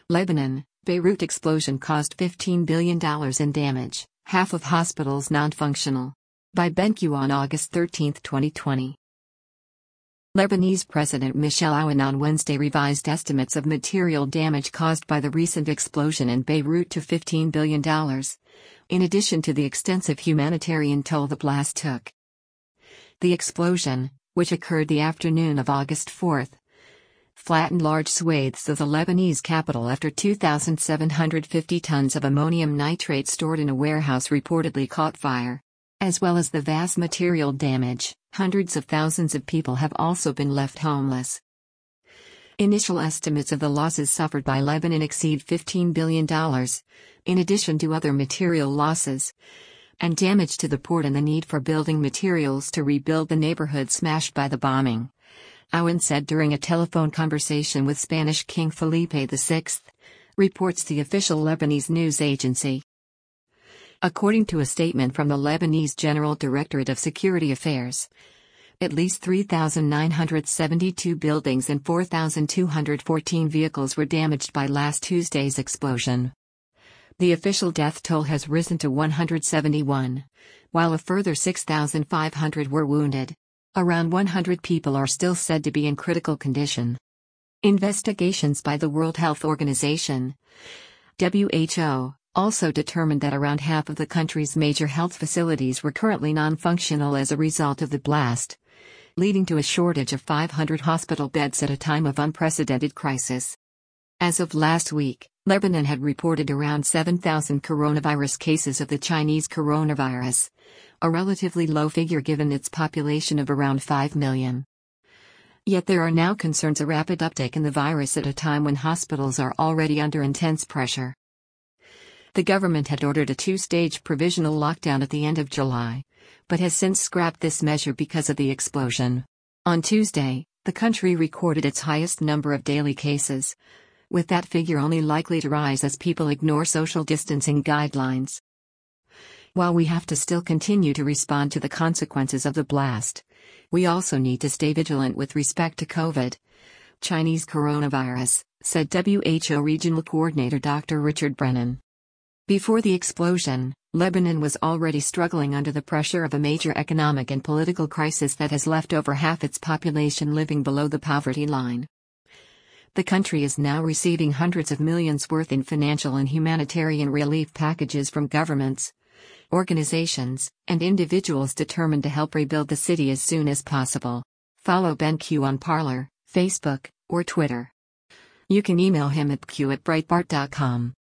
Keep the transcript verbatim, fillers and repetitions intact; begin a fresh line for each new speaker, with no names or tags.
Lebanon, Beirut explosion caused fifteen billion dollars in damage, half of hospitals non-functional. By BenQ on August thirteenth, twenty twenty. Lebanese President Michel Aoun on Wednesday revised estimates of material damage caused by the recent explosion in Beirut to fifteen billion dollars, in addition to the extensive humanitarian toll the blast took. The explosion, which occurred the afternoon of August fourth, flattened large swathes of the Lebanese capital after two thousand seven hundred fifty tons of ammonium nitrate stored in a warehouse reportedly caught fire. As well as the vast material damage, hundreds of thousands of people have also been left homeless. Initial estimates of the losses suffered by Lebanon exceed fifteen billion dollars, in addition to other material losses and damage to the port and the need for building materials to rebuild the neighborhood smashed by the bombing. Aoun said during a telephone conversation with Spanish King Felipe the sixth, reports the official Lebanese news agency. According to a statement from the Lebanese General Directorate of Security Affairs, at least three thousand nine hundred seventy-two buildings and four thousand two hundred fourteen vehicles were damaged by last Tuesday's explosion. The official death toll has risen to one hundred seventy-one, while a further six thousand five hundred were wounded. Around one hundred people are still said to be in critical condition. Investigations by the World Health Organization, W H O, also determined that around half of the country's major health facilities were currently non-functional as a result of the blast, leading to a shortage of five hundred hospital beds at a time of unprecedented crisis. As of last week, Lebanon had reported around seven thousand coronavirus cases of the Chinese coronavirus, a relatively low figure given its population of around five million. Yet there are now concerns a rapid uptake in the virus at a time when hospitals are already under intense pressure. The government had ordered a two-stage provisional lockdown at the end of July, but has since scrapped this measure because of the explosion. On Tuesday, the country recorded its highest number of daily cases, with that figure only likely to rise as people ignore social distancing guidelines. While we have to still continue to respond to the consequences of the blast, we also need to stay vigilant with respect to COVID, Chinese coronavirus, said W H O Regional Coordinator Doctor Richard Brennan. Before the explosion, Lebanon was already struggling under the pressure of a major economic and political crisis that has left over half its population living below the poverty line. The country is now receiving hundreds of millions worth in financial and humanitarian relief packages from governments, organizations, and individuals determined to help rebuild the city as soon as possible. Follow BenQ on Parler, Facebook, or Twitter. You can email him at q at breitbart dot com.